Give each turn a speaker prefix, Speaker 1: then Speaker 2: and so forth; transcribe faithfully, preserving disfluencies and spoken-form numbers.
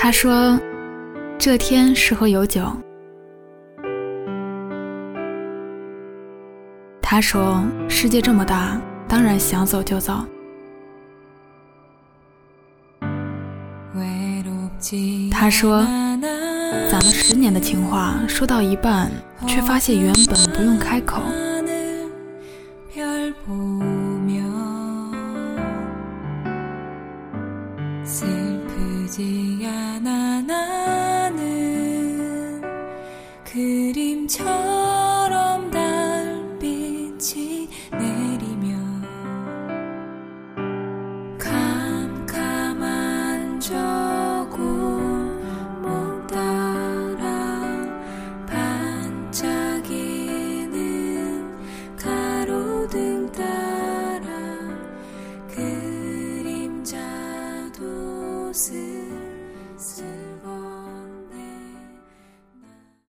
Speaker 1: 他说这天适合有酒。他说世界这么大，当然想走就走。他说攒了十年的情话说到一半，却发现原本不用开口。
Speaker 2: 슬슬